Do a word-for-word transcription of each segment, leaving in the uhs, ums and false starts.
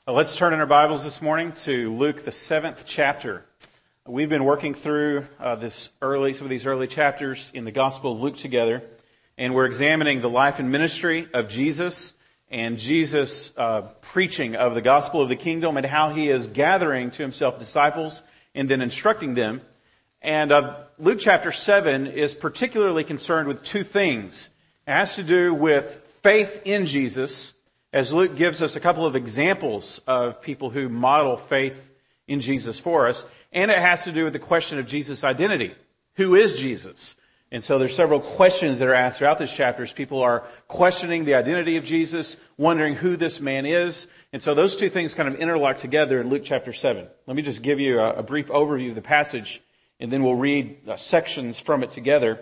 Well, let's turn in our Bibles this morning to Luke, the seventh chapter. We've been working through uh, this early, some of these early chapters in the Gospel of Luke together, and we're examining the life and ministry of Jesus and Jesus' uh, preaching of the gospel of the kingdom and how he is gathering to himself disciples and then instructing them. And uh, Luke chapter seven is particularly concerned with two things. It has to do with faith in Jesus, as Luke gives us a couple of examples of people who model faith in Jesus for us. And it has to do with the question of Jesus' identity. Who is Jesus? And so there's several questions that are asked throughout this chapter as people are questioning the identity of Jesus, wondering who this man is. And so those two things kind of interlock together in Luke chapter seven. Let me just give you a, a brief overview of the passage, and then we'll read uh, sections from it together.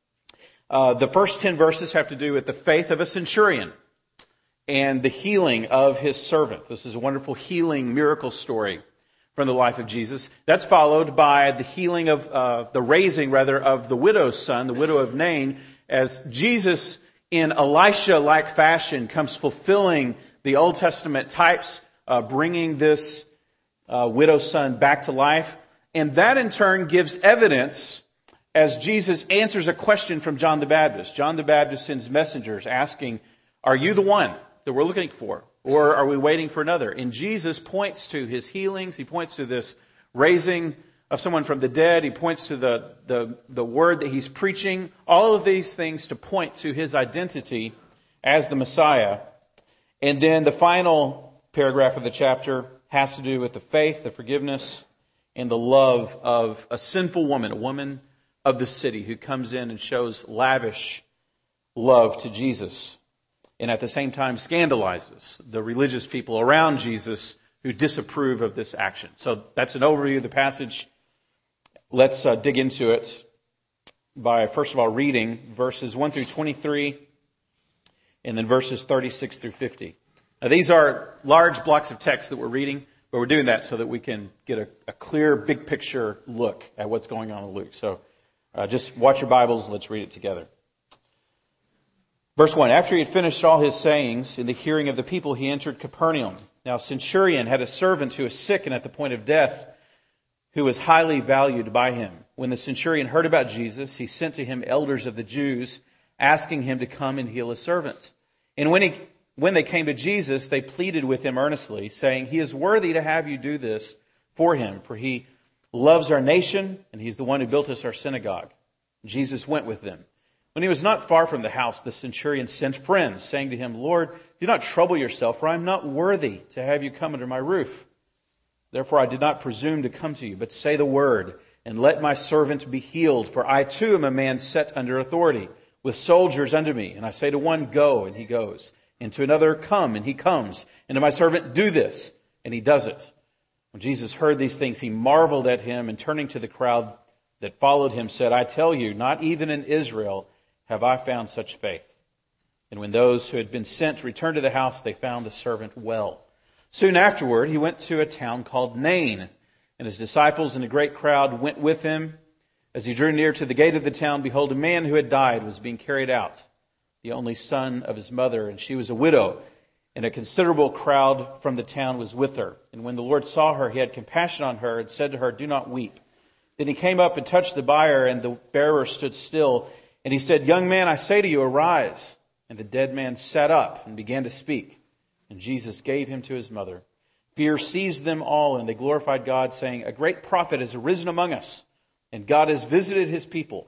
Uh, the first ten verses have to do with the faith of a centurion and the healing of his servant. This is a wonderful healing miracle story from the life of Jesus. That's followed by the healing of, uh, the raising rather of the widow's son, the widow of Nain, as Jesus in Elisha-like fashion comes fulfilling the Old Testament types, uh, bringing this uh, widow's son back to life. And that in turn gives evidence as Jesus answers a question from John the Baptist. John the Baptist sends messengers asking, "Are you the one that we're looking for? Or are we waiting for another?" And Jesus points to his healings. He points to this raising of someone from the dead. He points to the, the, the word that he's preaching. All of these things to point to his identity as the Messiah. And then the final paragraph of the chapter has to do with the faith, the forgiveness, and the love of a sinful woman, a woman of the city who comes in and shows lavish love to Jesus, and at the same time scandalizes the religious people around Jesus who disapprove of this action. So that's an overview of the passage. Let's uh, dig into it by, first of all, reading verses one through twenty-three and then verses thirty-six through fifty. Now, these are large blocks of text that we're reading, but we're doing that so that we can get a, a clear, big picture look at what's going on in Luke. So uh, just watch your Bibles and let's read it together. Verse one, after he had finished all his sayings in the hearing of the people, he entered Capernaum. Now, a centurion had a servant who was sick and at the point of death, who was highly valued by him. When the centurion heard about Jesus, he sent to him elders of the Jews, asking him to come and heal his servant. And when he, when they came to Jesus, they pleaded with him earnestly, saying, "He is worthy to have you do this for him, for he loves our nation, and he's the one who built us our synagogue." Jesus went with them. When he was not far from the house, the centurion sent friends, saying to him, "Lord, do not trouble yourself, for I am not worthy to have you come under my roof. Therefore I did not presume to come to you, but say the word, and let my servant be healed. For I too am a man set under authority, with soldiers under me. And I say to one, 'Go,' and he goes. And to another, 'Come,' and he comes. And to my servant, 'Do this,' and he does it." When Jesus heard these things, he marveled at him, and turning to the crowd that followed him, said, "I tell you, not even in Israel have I found such faith." And when those who had been sent returned to the house, they found the servant well. Soon afterward, he went to a town called Nain, and his disciples and a great crowd went with him. As he drew near to the gate of the town, behold, a man who had died was being carried out, the only son of his mother, and she was a widow, and a considerable crowd from the town was with her. And when the Lord saw her, he had compassion on her and said to her, "Do not weep." Then he came up and touched the bier, and the bearer stood still. And he said, "Young man, I say to you, arise." And the dead man sat up and began to speak. And Jesus gave him to his mother. Fear seized them all, and they glorified God, saying, "A great prophet has arisen among us, and God has visited his people."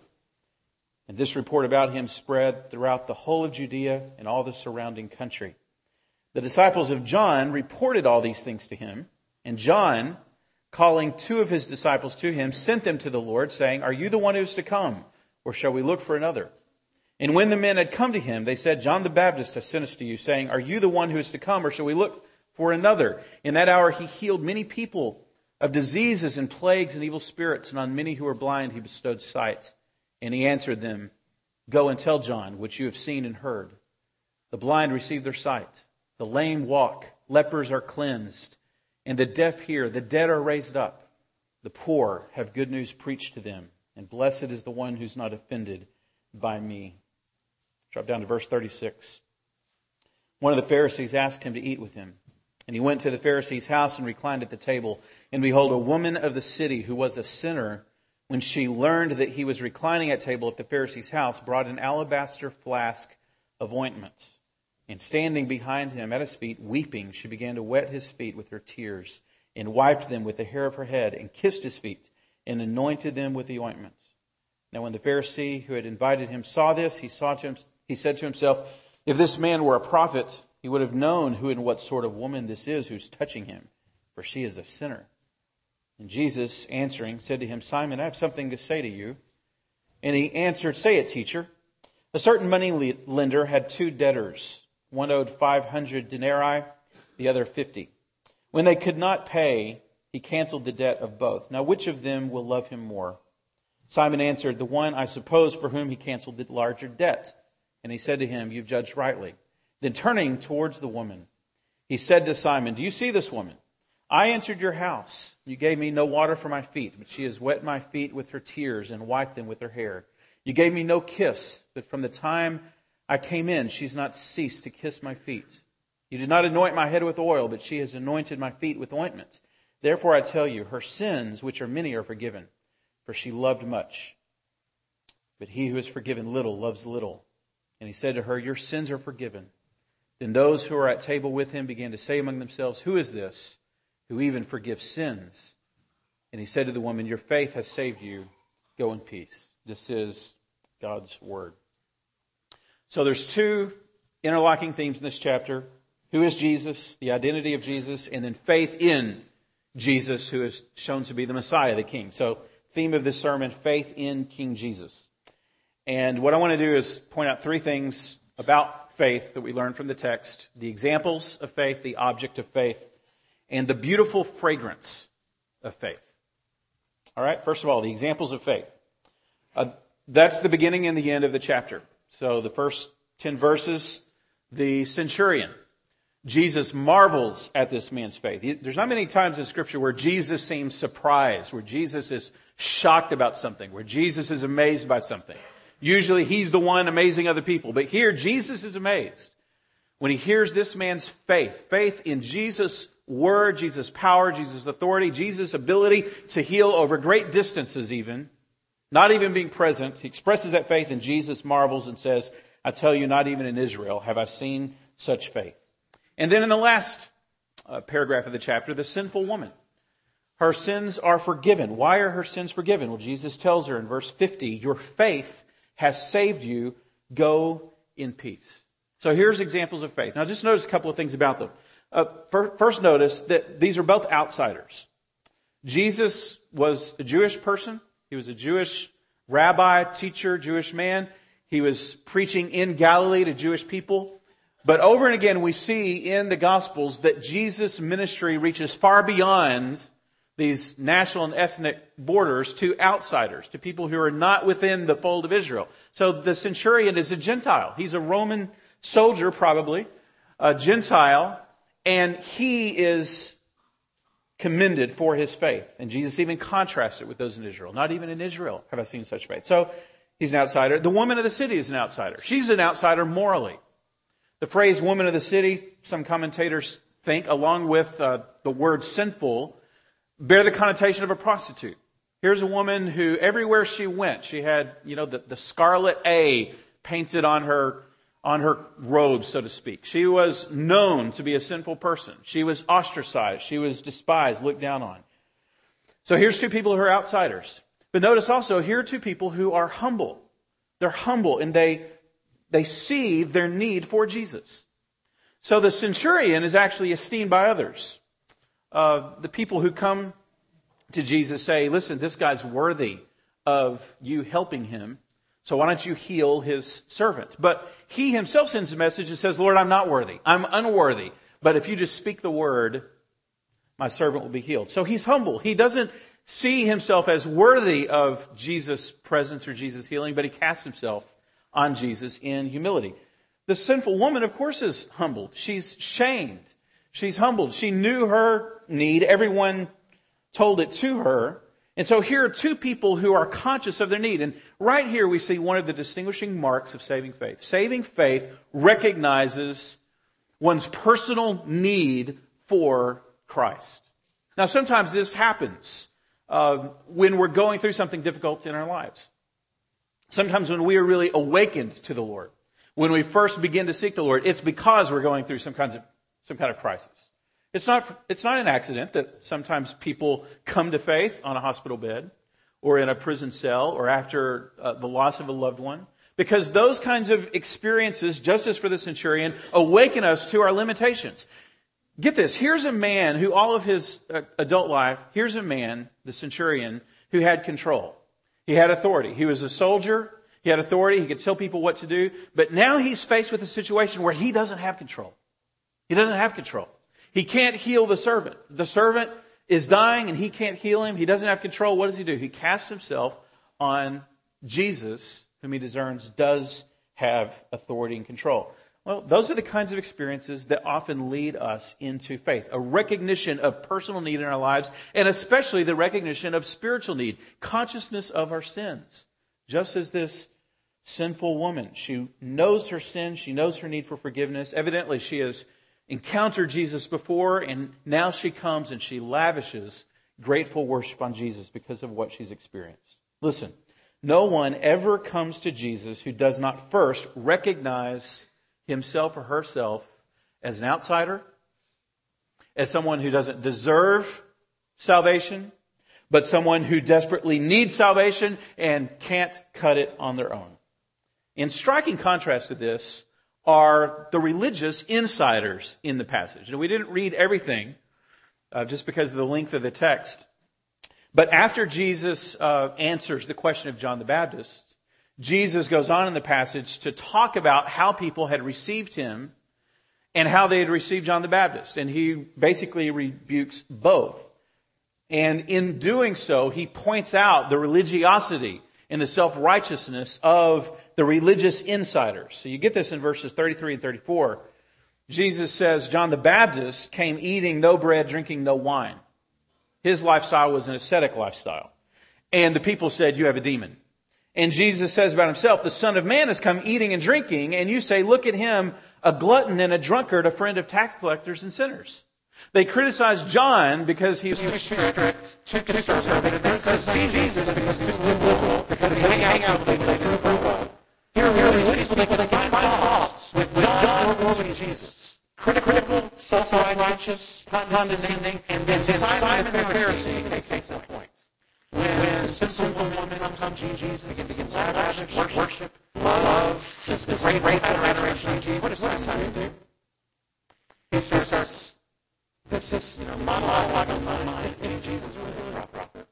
And this report about him spread throughout the whole of Judea and all the surrounding country. The disciples of John reported all these things to him. And John, calling two of his disciples to him, sent them to the Lord, saying, "Are you the one who is to come, or shall we look for another?" And when the men had come to him, they said, "John the Baptist has sent us to you, saying, 'Are you the one who is to come, or shall we look for another?' In that hour he healed many people of diseases and plagues and evil spirits, and on many who were blind he bestowed sight. And he answered them, 'Go and tell John what you have seen and heard. The blind receive their sight, the lame walk, lepers are cleansed, and the deaf hear, the dead are raised up. The poor have good news preached to them, and blessed is the one who's not offended by me.'" Drop down to verse thirty-six. One of the Pharisees asked him to eat with him. And he went to the Pharisee's house and reclined at the table. And behold, a woman of the city who was a sinner, when she learned that he was reclining at table at the Pharisee's house, brought an alabaster flask of ointment. And standing behind him at his feet, weeping, she began to wet his feet with her tears, and wiped them with the hair of her head, and kissed his feet, and anointed them with the ointment. Now when the Pharisee who had invited him saw this, he saw to him, he said to himself, if this man were a prophet, he would have known who and what sort of woman this is who's touching him, for she is a sinner. And Jesus, answering, said to him, Simon, I have something to say to you. And he answered, say it, teacher. A certain money lender had two debtors. One owed five hundred denarii, the other fifty. When they could not pay, he canceled the debt of both. Now which of them will love him more? Simon answered, the one, I suppose, for whom he canceled the larger debt. And he said to him, you've judged rightly. Then turning towards the woman, he said to Simon, do you see this woman? I entered your house. You gave me no water for my feet, but she has wet my feet with her tears and wiped them with her hair. You gave me no kiss, but from the time I came in, she's not ceased to kiss my feet. You did not anoint my head with oil, but she has anointed my feet with ointment. Therefore I tell you, her sins, which are many, are forgiven, for she loved much. But he who is forgiven little loves little. And he said to her, your sins are forgiven. Then those who were at table with him began to say among themselves, who is this who even forgives sins? And he said to the woman, your faith has saved you. Go in peace. This is God's word. So there's two interlocking themes in this chapter. Who is Jesus, the identity of Jesus, and then faith in Jesus, who is shown to be the Messiah, the King. So theme of this sermon, faith in King Jesus. And what I want to do is point out three things about faith that we learn from the text, the examples of faith, the object of faith, and the beautiful fragrance of faith. All right, first of all, the examples of faith. Uh, that's the beginning and the end of the chapter. So the first ten verses, the centurion. Jesus marvels at this man's faith. There's not many times in Scripture where Jesus seems surprised, where Jesus is shocked about something, where Jesus is amazed by something. Usually he's the one amazing other people. But here Jesus is amazed when he hears this man's faith. Faith in Jesus' word, Jesus' power, Jesus' authority, Jesus' ability to heal over great distances even. Not even being present. He expresses that faith and Jesus marvels and says, I tell you, not even in Israel have I seen such faith. And then in the last uh, paragraph of the chapter, the sinful woman. Her sins are forgiven. Why are her sins forgiven? Well, Jesus tells her in verse fifty, your faith has saved you. Go in peace. So here's examples of faith. Now just notice a couple of things about them. Uh, first notice that these are both outsiders. Jesus was a Jewish person. He was a Jewish rabbi, teacher, Jewish man. He was preaching in Galilee to Jewish people. But over and again, we see in the Gospels that Jesus' ministry reaches far beyond these national and ethnic borders to outsiders, to people who are not within the fold of Israel. So the centurion is a Gentile. He's a Roman soldier, probably, a Gentile, and he is commended for his faith. And Jesus even contrasts it with those in Israel. Not even in Israel have I seen such faith. So he's an outsider. The woman of the city is an outsider. She's an outsider morally. The phrase woman of the city, some commentators think, along with uh, the word sinful, bear the connotation of a prostitute. Here's a woman who everywhere she went, she had, you know, the, the scarlet A painted on her, on her robe, so to speak. She was known to be a sinful person. She was ostracized. She was despised, looked down on. So here's two people who are outsiders. But notice also, here are two people who are humble. They're humble and they They see their need for Jesus. So the centurion is actually esteemed by others. Uh, the people who come to Jesus say, listen, this guy's worthy of you helping him. So why don't you heal his servant? But he himself sends a message and says, Lord, I'm not worthy. I'm unworthy. But if you just speak the word, my servant will be healed. So he's humble. He doesn't see himself as worthy of Jesus' presence or Jesus' healing, but he casts himself on Jesus in humility. The sinful woman, of course, is humbled. She's shamed. She's humbled. She knew her need. Everyone told it to her. And so here are two people who are conscious of their need. And right here we see one of the distinguishing marks of saving faith. Saving faith recognizes one's personal need for Christ. Now, sometimes this happens uh, when we're going through something difficult in our lives. Sometimes when we are really awakened to the Lord, when we first begin to seek the Lord, it's because we're going through some kinds of some kind of crisis. It's not it's not an accident that sometimes people come to faith on a hospital bed or in a prison cell or after uh, the loss of a loved one. Because those kinds of experiences, just as for the centurion, awaken us to our limitations. Get this, here's a man who all of his uh, adult life, here's a man, the centurion, who had control. He had authority. He was a soldier. He had authority. He could tell people what to do. But now he's faced with a situation where he doesn't have control. He doesn't have control. He can't heal the servant. The servant is dying and he can't heal him. He doesn't have control. What does he do? He casts himself on Jesus, whom he discerns does have authority and control. Well, those are the kinds of experiences that often lead us into faith. A recognition of personal need in our lives, and especially the recognition of spiritual need, consciousness of our sins. Just as this sinful woman, she knows her sin, she knows her need for forgiveness. Evidently, she has encountered Jesus before, and now she comes and she lavishes grateful worship on Jesus because of what she's experienced. Listen, no one ever comes to Jesus who does not first recognize himself or herself as an outsider, as someone who doesn't deserve salvation, but someone who desperately needs salvation and can't cut it on their own. In striking contrast to this are the religious insiders in the passage. And we didn't read everything uh, just because of the length of the text. But after Jesus uh, answers the question of John the Baptist, Jesus goes on in the passage to talk about how people had received him and how they had received John the Baptist. And he basically rebukes both. And in doing so, he points out the religiosity and the self-righteousness of the religious insiders. So you get this in verses thirty-three and thirty-four. Jesus says, John the Baptist came eating no bread, drinking no wine. His lifestyle was an ascetic lifestyle. And the people said, you have a demon. And Jesus says about himself, the Son of Man has come eating and drinking, and you say, look at him, a glutton and a drunkard, a friend of tax collectors and sinners. They criticize John because he was too strict, too conservative. They criticize Jesus because he was too liberal, because he hang out with people they grew up. Here, here, these people, they can find faults with John or with Jesus. Critical, self-righteous, condescending, and then Simon the Pharisee takes that point. When a sinful woman comes to Jesus, begins to lavish worship, love, this great, great adoration of Jesus, what does Simon do? He starts this, this, you know, monologue on my mind, thinking Jesus was really a prophet.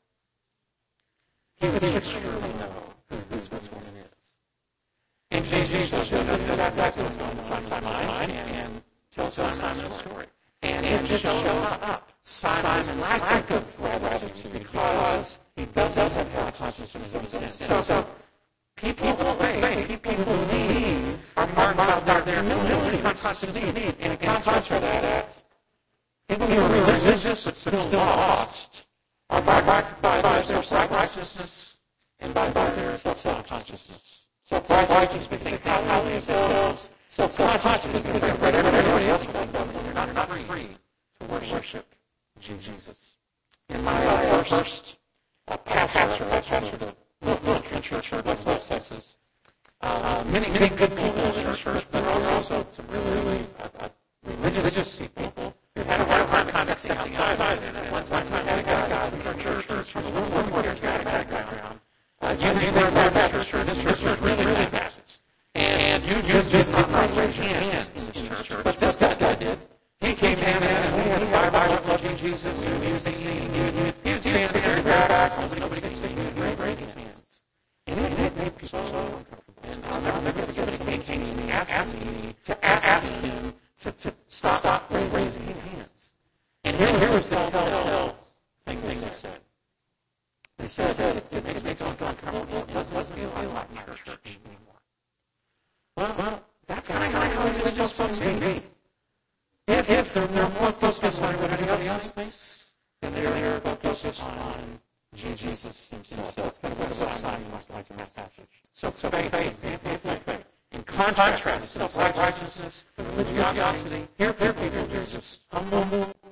He would surely know who this woman is. And Jesus shows that that's what's going on in Simon's mind and tells Simon a story. And it just shows up Simon's lack of gratitude because he does have consciousness of sin. So, so people of faith, people who believe, are marked by their humility and consciousness of need. And in contrast to that, people who are religious but still lost are marked by their self-righteousness and by their self-consciousness. Self-righteous, we think highly of themselves. Self-conscious, we think they're great at everybody else, but they're not, not free to worship Jesus. In my first uh, pastor, I pastored a little church in West Texas. Uh, many, many good people in the church, but there were also some really, really uh, religious people who had a hard time accepting outside. And at one time, I had a guy in our church who was a little more charismatic background. Uh, you think they're a Baptist church. This church was really, really Baptist. And you just did not raise your hands in this church. But this guy did. He came in and he had a fire of loving Jesus. He was singing. He would stand there and grab back. Nobody could sing. He would raise his hands. And it made people so uncomfortable. And I'll never forget this. He came and he asked me to ask him to, to stop, stop raising his hands. And here, here was the telltale thing they said. They said that it, it makes me feel uncomfortable. It doesn't feel like my church anymore. Well, well that's kind of how religious folks may be. If, if they're, they're more focused on what everybody else thinks, then they're focused on Jesus himself. That's kind of what Simon was like in that passage. So, so faith, faith, faith, faith, faith. In contrast, self-righteousness, religiosity, here, here, people, they're just humble,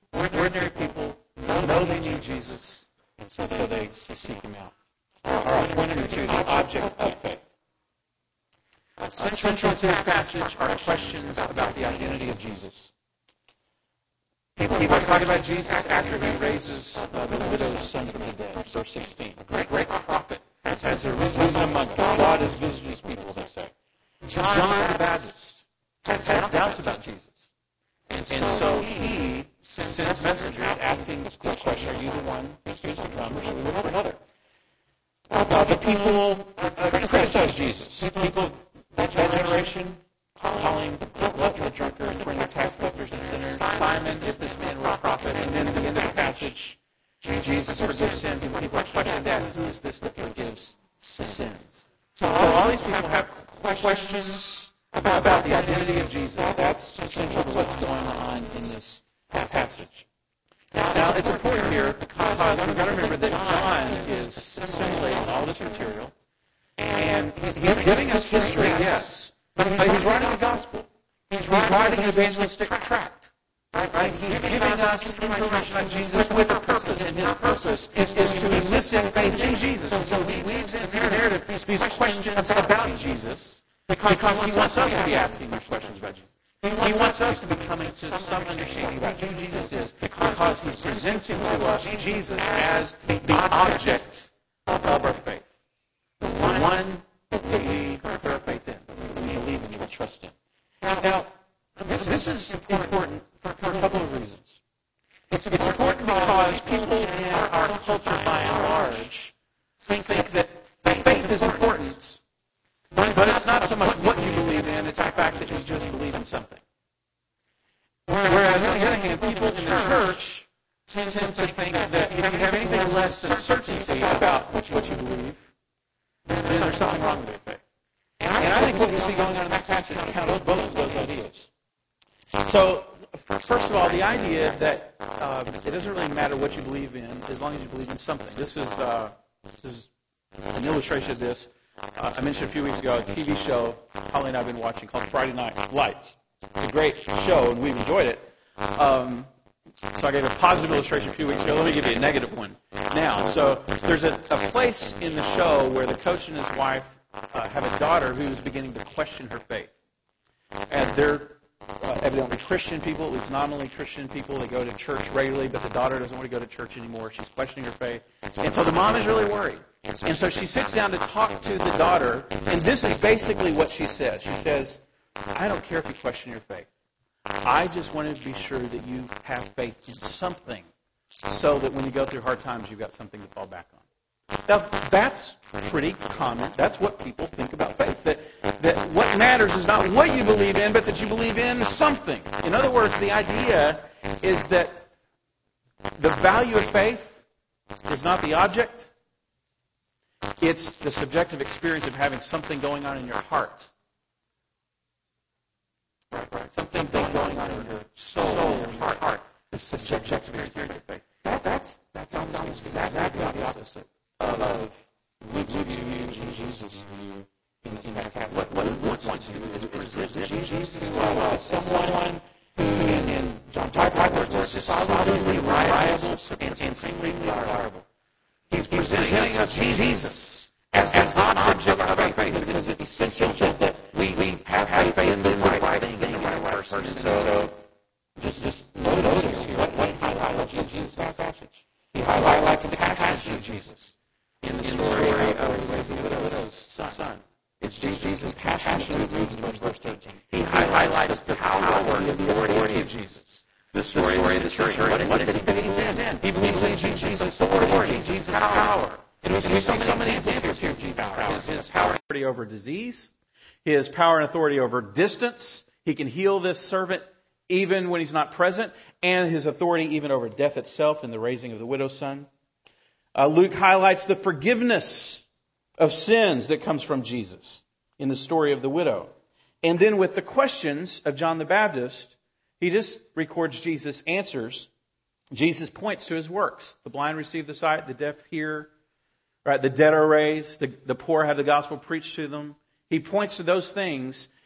Ordinary people know they need Jesus, and so they seek him out. All right, point number two, the object of faith. Central to this passage are questions about the identity of Jesus. People are talking about Jesus after he raises uh, the widow's son from the dead. Verse sixteen. A great, great prophet has arisen among us. God has visited his people, they say. John, John the Baptist has, has doubts about Jesus. And, and so he sends messengers asking this question, are you the one who's to come, or should we look for another? Uh, the people uh, criticize Jesus. People, that generation, calling the glutton, the drunkard, and bringing tax collectors and sinners. Simon, if this man were a prophet. And then at the end of the passage, Jesus forgives sins, and people question that. Who is this that forgives sins? So all these people have questions about, about the identity of Jesus. That's central to what's going on in this passage. Now, it's important here because we've got to remember that John is assimilating all this material, and he's, he's giving us history, yes, but he's writing a gospel. He's writing an evangelistic tract. Right? He's giving us information on Jesus with a purpose, and his purpose is, is to elicit faith in Jesus. And so he weaves into the narrative these, these questions about Jesus because he wants us to be asking these questions about Jesus. He wants us to be coming to some understanding about who Jesus is because he's presenting to us Jesus as the object of our faith. The one that we put our faith in, that we believe in, we trust in. Now, this, this is important for a couple of reasons. It's, it's important because people in our culture, by and large, think, think that faith is important. But, but it's not so much what you believe in, it's the fact that you just believe in something. Whereas, on the other hand, people in the church tend to think that if you have anything less than certainty about what you believe, then there's something wrong with your faith. And I think what we see going on in that passage counters both of those ideas. So, first of all, the idea that uh, it doesn't really matter what you believe in as long as you believe in something. This is, uh, this is an illustration of this. Uh, I mentioned a few weeks ago a T V show Holly and I have been watching called Friday Night Lights. It's a great show, and we've enjoyed it. Um, so I gave a positive illustration a few weeks ago. Let me give you a negative one now. So there's a, a place in the show where the coach and his wife uh, have a daughter who's beginning to question her faith. And they're uh, evidently Christian people, at least nominally Christian people. They go to church regularly, but the daughter doesn't want to go to church anymore. She's questioning her faith. And so the mom is really worried. And so she sits down to talk to the daughter, and this is basically what she says. She says, I don't care if you question your faith. I just wanted to be sure that you have faith in something so that when you go through hard times, you've got something to fall back on. Now, that's pretty common. That's what people think about faith. That, that what matters is not what you believe in, but that you believe in something. In other words, the idea is that the value of faith is not the object. It's the subjective experience of having something going on in your heart. Right, right. Something going on in your soul, your heart, heart. It's the subjective experience of faith. That's that's that's almost exactly the opposite of Luke's view and Jesus' view in this passage. What what Luke wants to do is present Jesus as someone who, in John Piper's words, is solidly reliable and supremely reliable. He's presenting us Jesus as, as an object of our faith. It is essential that we, we have, have faith in the right thing, in the right person. And so, just, just notice here what, what he highlights in Jesus' passage. He highlights the passion of Jesus in the story of the raising of the widow's son. It's Jesus' passion who moves in verse thirteen. He highlights the power and the authority of Jesus. The story of the church. What, what did he believe in? He believes in Jesus' authority, Jesus' power. And we see so many examples here of Jesus' power. His power over disease, his power and authority over distance. He can heal this servant even when he's not present, and his authority even over death itself in the raising of the widow's son. Uh, Luke highlights the forgiveness of sins that comes from Jesus in the story of the widow. And then with the questions of John the Baptist, he just records Jesus' answers. Jesus points to his works. The blind receive the sight, the deaf hear, right? The dead are raised, the, the poor have the gospel preached to them. He points to those things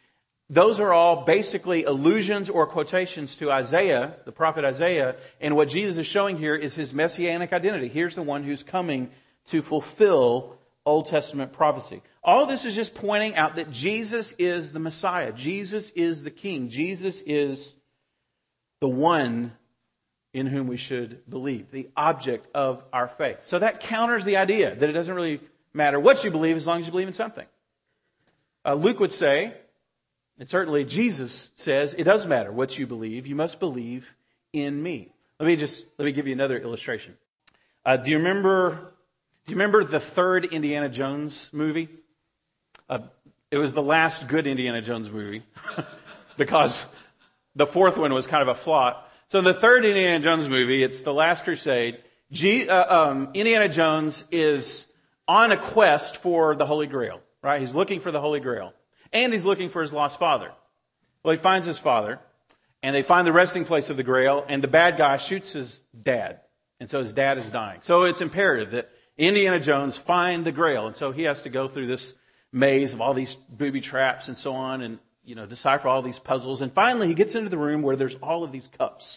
those are all basically allusions or quotations to Isaiah, the prophet Isaiah. And what Jesus is showing here is his messianic identity. Here's the one who's coming to fulfill Old Testament prophecy. All this is just pointing out that Jesus is the Messiah. Jesus is the King. Jesus is the one in whom we should believe, the object of our faith. So that counters the idea that it doesn't really matter what you believe as long as you believe in something. Uh, Luke would say, and certainly Jesus says, it does matter what you believe. You must believe in me. Let me just, let me give you another illustration. Uh, do you remember, do you remember the third Indiana Jones movie? Uh, it was the last good Indiana Jones movie because the fourth one was kind of a flop. So the third Indiana Jones movie, it's The Last Crusade. G, uh, um, Indiana Jones is on a quest for the Holy Grail, right? He's looking for the Holy Grail. And he's looking for his lost father. Well, he finds his father, and they find the resting place of the Grail, and the bad guy shoots his dad. And so his dad is dying. So it's imperative that Indiana Jones find the Grail. And so he has to go through this maze of all these booby traps and so on, and, you know, decipher all these puzzles. And finally he gets into the room where there's all of these cups.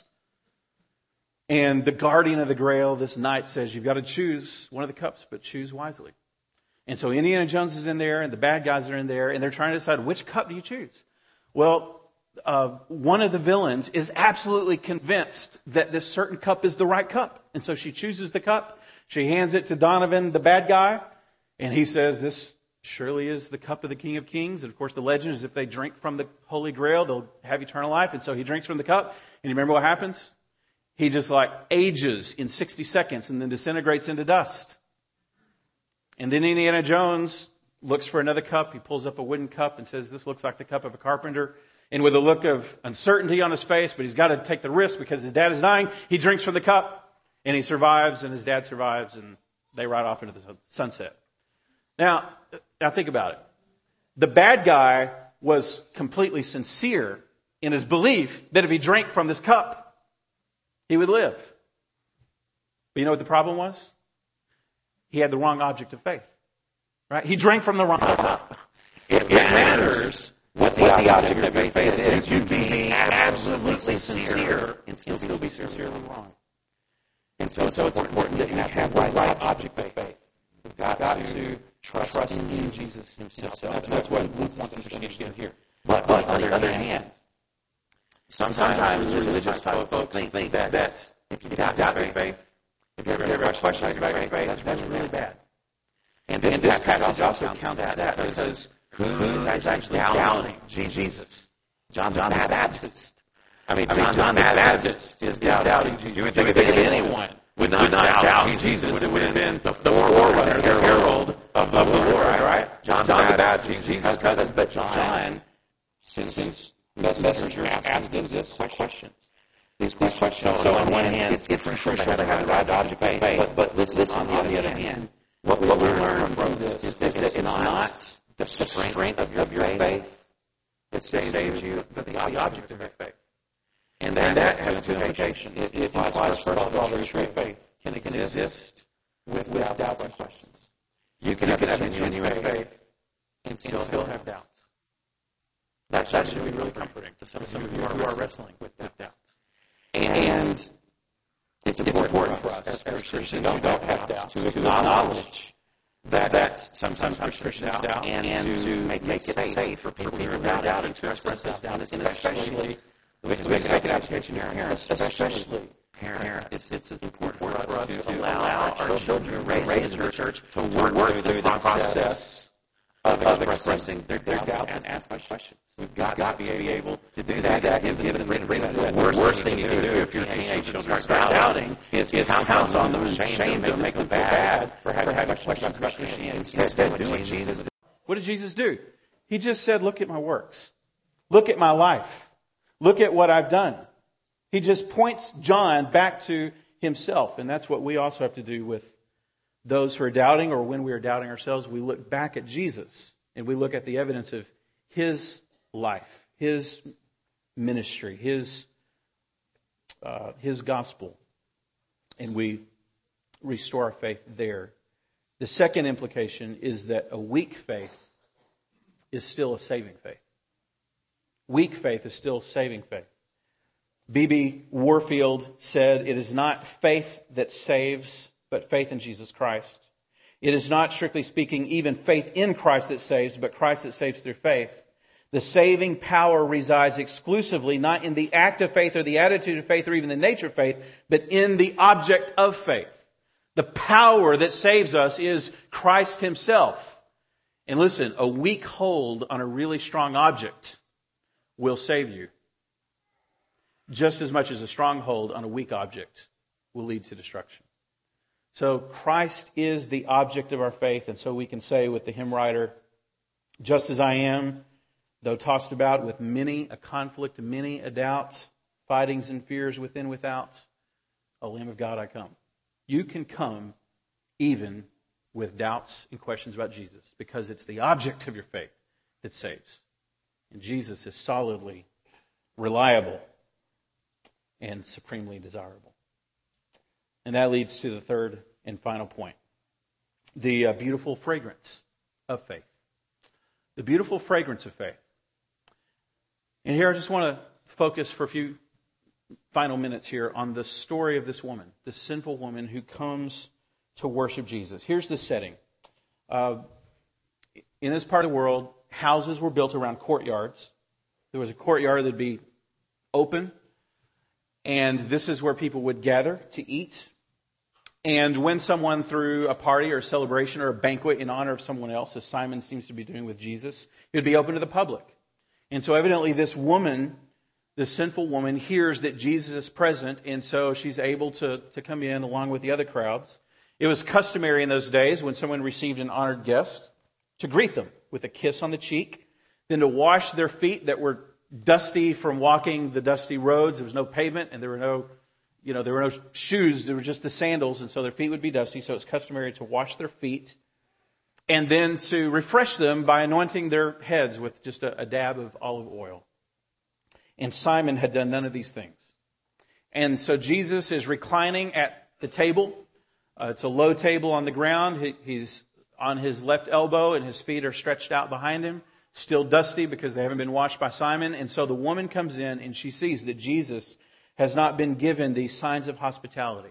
And the guardian of the Grail, this knight, says, you've got to choose one of the cups, but choose wisely. And so Indiana Jones is in there, and the bad guys are in there, and they're trying to decide, which cup do you choose? Well, uh, one of the villains is absolutely convinced that this certain cup is the right cup. And so she chooses the cup. She hands it to Donovan, the bad guy, and he says, this surely is the cup of the King of Kings. And of course, the legend is if they drink from the Holy Grail, they'll have eternal life. And so he drinks from the cup. And you remember what happens? He just like ages in sixty seconds and then disintegrates into dust. And then Indiana Jones looks for another cup. He pulls up a wooden cup and says, this looks like the cup of a carpenter. And with a look of uncertainty on his face, but he's got to take the risk because his dad is dying, he drinks from the cup and he survives and his dad survives and they ride off into the sunset. Now, now think about it. The bad guy was completely sincere in his belief that if he drank from this cup, he would live. But you know what the problem was? He had the wrong object of faith. Right? He drank from the wrong cup. It, it matters what the, what the object of your faith is. You can be absolutely sincere and still, still be sincerely wrong. And so, and so it's important that you have the right object of faith. You've got, got to trust, trust in, in Jesus himself. That's, that's what Luke wants us to understand here. But, but on the other hand, sometimes, sometimes religious type folks think, think that, that if you doubt your faith, if you ever have questions about your faith, that's, that's really bad. And this, and this passage also counts that, that because who is actually doubting Jesus? John, John the Baptist. I mean, John, John the Baptist is doubting Jesus. You would think that anyone would not, would not doubt Jesus. It would have been the forerunner, the herald of the Lord, right? John the Baptist, Jesus' cousin. But John, since, since messengers asked him this questions, these questions. So on one hand, it's, it's crucial to have the right object of faith, but, but listen, listen, on the other hand, what we learn from this is that it's not the strength of your, of your faith that saves you, but the object of your faith. And that, and that has two implications. It, it implies, first of all, that true faith can exist with, with doubts and questions. You can, you can have a genuine faith and still, still have doubts. That, that should be really comforting to some, some of you who are wrestling with doubts. And it's important for us as Christians who don't have doubts to acknowledge that, that sometimes Christians doubt and, and to make, make it safe for people who are doubting to express those doubts, and especially, we can make an application here, parents, especially parents. It's, it's important for us to allow our children raised in the church to work, work through the process of expressing their doubts and asking questions. We've got, got to be able to do that. that give, give them the worst, worst thing you can do if your teenage children start doubting is, is pounce on them and shame them, make them bad for having, having questions about Christianity instead of doing what Jesus did. What did Jesus do? He just said, look at my works. Look at my life. Look at what I've done. He just points John back to himself. And that's what we also have to do with those who are doubting, or when we are doubting ourselves. We look back at Jesus and we look at the evidence of his life, his ministry, his uh, his gospel, and we restore our faith there. The second implication is that a weak faith is still a saving faith. weak faith is still saving faith. B B Warfield said, "It is not faith that saves, but faith in Jesus Christ. It is not, strictly speaking, even faith in Christ that saves, but Christ that saves through faith. The saving power resides exclusively not in the act of faith or the attitude of faith or even the nature of faith, but in the object of faith. The power that saves us is Christ Himself." And listen, a weak hold on a really strong object will save you, just as much as a strong hold on a weak object will lead to destruction. So Christ is the object of our faith, and so we can say with the hymn writer, "Just as I am, though tossed about with many a conflict, many a doubt, fightings and fears within and without, O Lamb of God, I come." You can come even with doubts and questions about Jesus, because it's the object of your faith that saves. And Jesus is solidly reliable and supremely desirable. And that leads to the third and final point. The uh, beautiful fragrance of faith. The beautiful fragrance of faith. And here I just want to focus for a few final minutes here on the story of this woman, this sinful woman who comes to worship Jesus. Here's the setting. Uh, in this part of the world, houses were built around courtyards. There was a courtyard that would be open, and this is where people would gather to eat. And when someone threw a party or a celebration or a banquet in honor of someone else, as Simon seems to be doing with Jesus, it would be open to the public. And so evidently this woman, this sinful woman, hears that Jesus is present, and so she's able to, to come in along with the other crowds. It was customary in those days when someone received an honored guest to greet them with a kiss on the cheek, then to wash their feet that were dusty from walking the dusty roads. There was no pavement, and there were no, you know, there were no shoes. There were just the sandals, and so their feet would be dusty. So it's customary to wash their feet, and then to refresh them by anointing their heads with just a, a dab of olive oil. And Simon had done none of these things. And so Jesus is reclining at the table. Uh, it's a low table on the ground. He, he's on his left elbow, and his feet are stretched out behind him, still dusty because they haven't been washed by Simon. And so the woman comes in, and she sees that Jesus has not been given these signs of hospitality.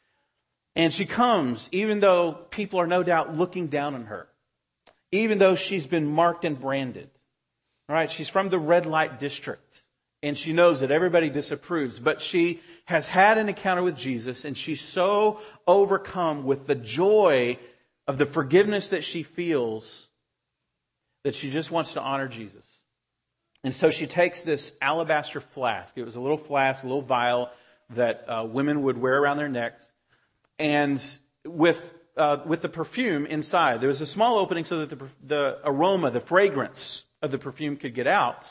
And she comes, even though people are no doubt looking down on her, even though she's been marked and branded. All right, she's from the red light district, and she knows that everybody disapproves, but she has had an encounter with Jesus, and she's so overcome with the joy of the forgiveness that she feels that she just wants to honor Jesus. And so she takes this alabaster flask. It was a little flask, a little vial that uh, women would wear around their necks. And with uh, with the perfume inside, there was a small opening so that the, the aroma, the fragrance of the perfume could get out,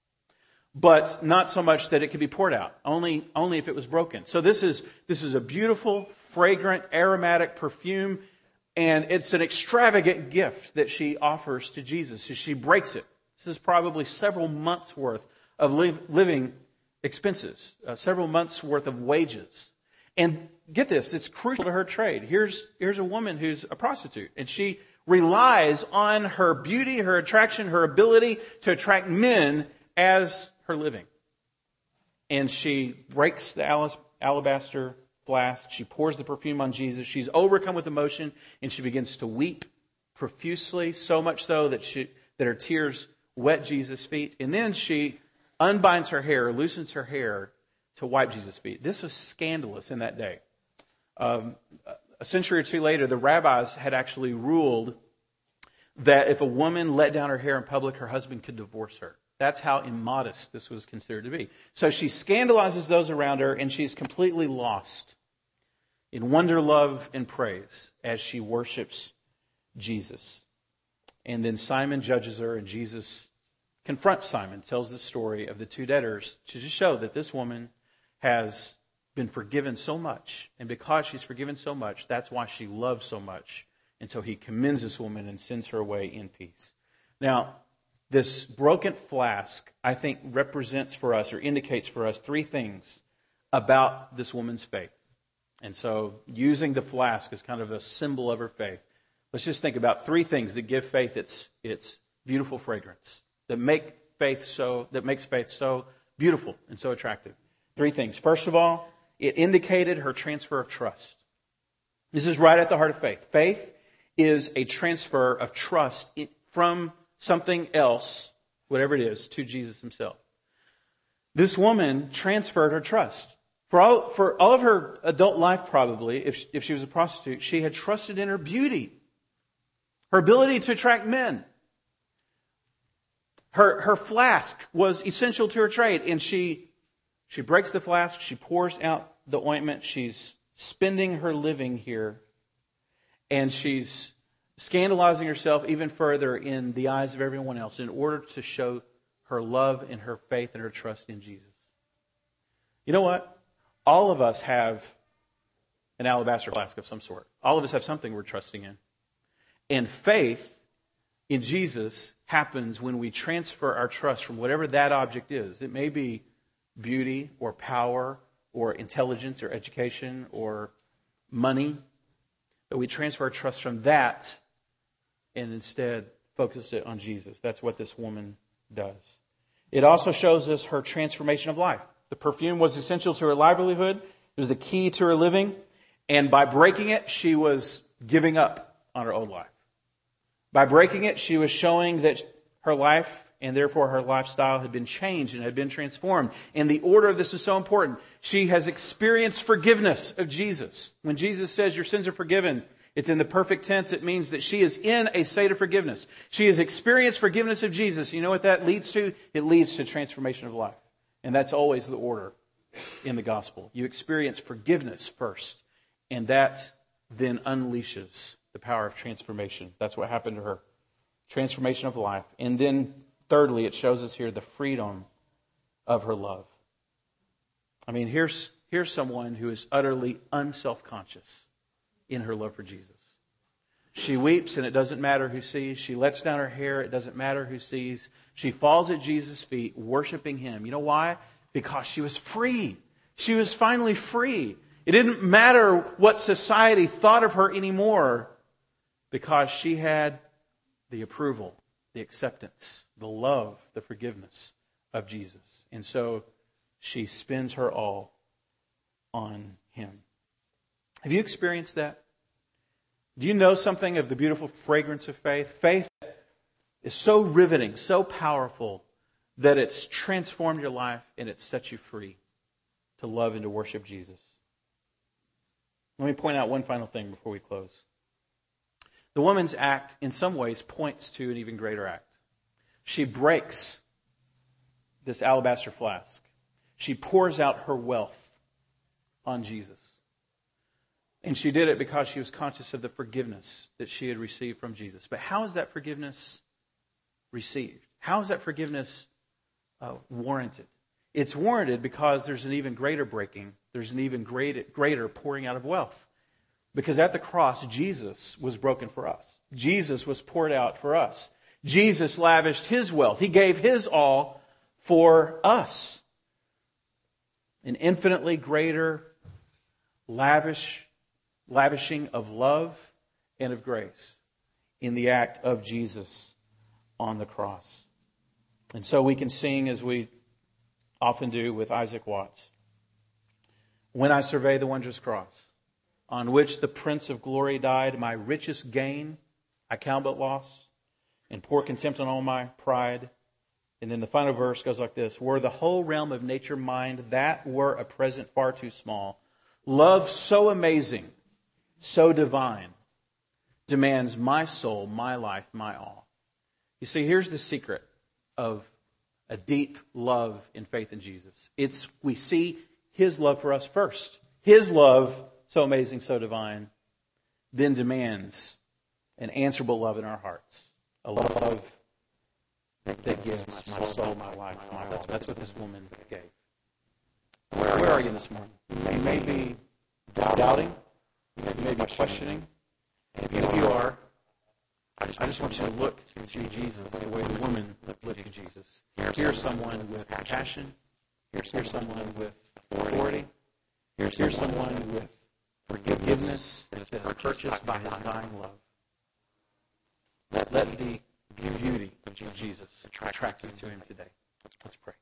but not so much that it could be poured out, only only if it was broken. So this is this is a beautiful, fragrant, aromatic perfume, and it's an extravagant gift that she offers to Jesus. So she breaks it. This is probably several months' worth of live, living expenses, uh, several months' worth of wages. And get this, it's crucial to her trade. Here's, here's a woman who's a prostitute, and she relies on her beauty, her attraction, her ability to attract men as her living. And she breaks the alabaster flask. She pours the perfume on Jesus. She's overcome with emotion, and she begins to weep profusely, so much so that she that her tears wet Jesus' feet. And then she unbinds her hair, loosens her hair to wipe Jesus' feet. This was scandalous in that day. Um, a century or two later, the rabbis had actually ruled that if a woman let down her hair in public, her husband could divorce her. That's how immodest this was considered to be. So she scandalizes those around her, and she's completely lost in wonder, love, and praise as she worships Jesus. And then Simon judges her, and Jesus confronts Simon, tells the story of the two debtors to just show that this woman has been forgiven so much. And because she's forgiven so much, that's why she loves so much. And so he commends this woman and sends her away in peace. Now, this broken flask, I think, represents for us or indicates for us three things about this woman's faith. And so using the flask as kind of a symbol of her faith, let's just think about three things that give faith its, its beautiful fragrance, that make faith so that makes faith so beautiful and so attractive. Three things. First of all, it indicated her transfer of trust. This is right at the heart of faith. Faith is a transfer of trust from something else, whatever it is, to Jesus himself. This woman transferred her trust. For all, for all of her adult life, probably, if, if she was a prostitute, she had trusted in her beauty, her ability to attract men. Her, her flask was essential to her trade, and she, she breaks the flask, she pours out the ointment, she's spending her living here, and she's scandalizing herself even further in the eyes of everyone else in order to show her love and her faith and her trust in Jesus. You know what? All of us have an alabaster flask of some sort. All of us have something we're trusting in. And faith in Jesus happens when we transfer our trust from whatever that object is. It may be beauty or power or intelligence or education or money. But we transfer our trust from that and instead focus it on Jesus. That's what this woman does. It also shows us her transformation of life. The perfume was essential to her livelihood. It was the key to her living. And by breaking it, she was giving up on her old life. By breaking it, she was showing that her life and therefore her lifestyle had been changed and had been transformed. And the order of this is so important. She has experienced forgiveness of Jesus. When Jesus says your sins are forgiven, it's in the perfect tense. It means that she is in a state of forgiveness. She has experienced forgiveness of Jesus. You know what that leads to? It leads to transformation of life. And that's always the order in the gospel. You experience forgiveness first, and that then unleashes the power of transformation. That's what happened to her. Transformation of life. And then thirdly, it shows us here the freedom of her love. I mean, here's, here's someone who is utterly unself-conscious in her love for Jesus. She weeps and it doesn't matter who sees. She lets down her hair. It doesn't matter who sees. She falls at Jesus' feet, worshiping Him. You know why? Because she was free. She was finally free. It didn't matter what society thought of her anymore because she had the approval, the acceptance, the love, the forgiveness of Jesus. And so she spends her all on Him. Have you experienced that? Do you know something of the beautiful fragrance of faith? Faith is so riveting, so powerful, that it's transformed your life and it's set you free to love and to worship Jesus. Let me point out one final thing before we close. The woman's act, in some ways, points to an even greater act. She breaks this alabaster flask. She pours out her wealth on Jesus. And she did it because she was conscious of the forgiveness that she had received from Jesus. But how is that forgiveness received? How is that forgiveness uh, warranted? It's warranted because there's an even greater breaking. There's an even greater, greater pouring out of wealth. Because at the cross, Jesus was broken for us. Jesus was poured out for us. Jesus lavished His wealth. He gave His all for us. An infinitely greater, lavish lavishing of love and of grace in the act of Jesus on the cross. And so we can sing, as we often do with Isaac Watts, when I survey the wondrous cross, on which the Prince of Glory died, my richest gain I count but loss, and pour contempt on all my pride. And then the final verse goes like this: were the whole realm of nature mine, that were a present far too small. Love so amazing, so divine, demands my soul, my life, my all. You see, here's the secret of a deep love in faith in Jesus. It's we see His love for us first. His love, so amazing, so divine, then demands an answerable love in our hearts. A love that gives my soul, my life, my all. That's, that's what this woman gave. Where are you this morning? You may be doubting. You may be questioning. And if you are, I just, I just want you to look to Jesus the way the woman looked to Jesus. Here's someone with passion. Here's someone with authority. Here's someone with forgiveness that is purchased by His dying love. Let, let the beauty of Jesus attract you to him today. Let's pray.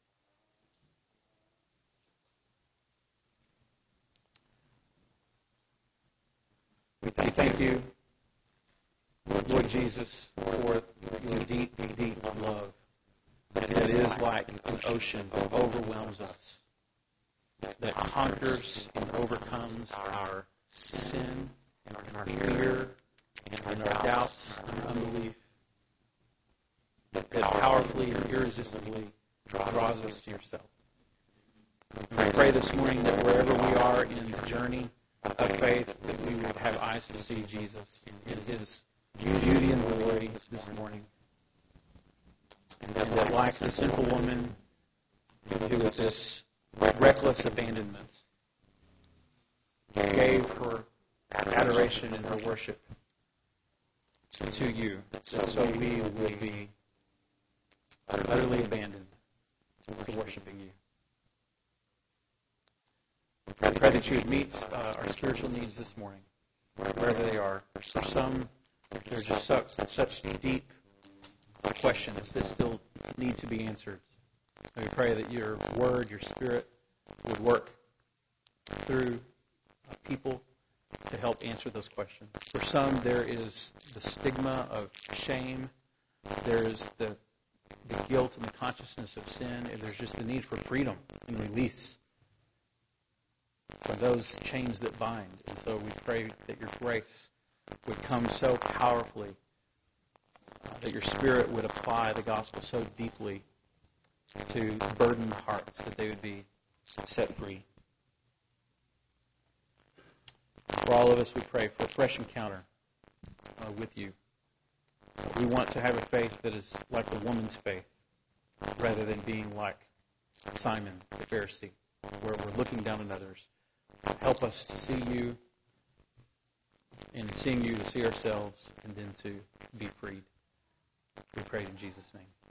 We thank you, Lord Jesus, for your deep, deep love that is like an ocean that overwhelms us, that conquers and overcomes our sin and our fear and our doubts and unbelief, that powerfully and irresistibly draws us to yourself. And we pray this morning that wherever we are in the journey of faith, that we would have eyes to see Jesus in his beauty and glory this morning. And that like the sinful woman who with this reckless abandonment gave her adoration and her worship to you, so we would be utterly abandoned to worshiping you. I pray that you would meet uh, our spiritual needs this morning, wherever they are. For some, there's just such, such deep questions that still need to be answered. And we pray that your word, your spirit, would work through uh, people to help answer those questions. For some, there is the stigma of shame. There's the, the guilt and the consciousness of sin. And there's just the need for freedom and release from those chains that bind. And so we pray that your grace would come so powerfully, uh, that your spirit would apply the gospel so deeply to burdened hearts, that they would be set free. For all of us, we pray for a fresh encounter uh, with you. We want to have a faith that is like the woman's faith, rather than being like Simon the Pharisee, where we're looking down on others. Help us to see you, and seeing you to see ourselves, and then to be freed. We pray in Jesus' name.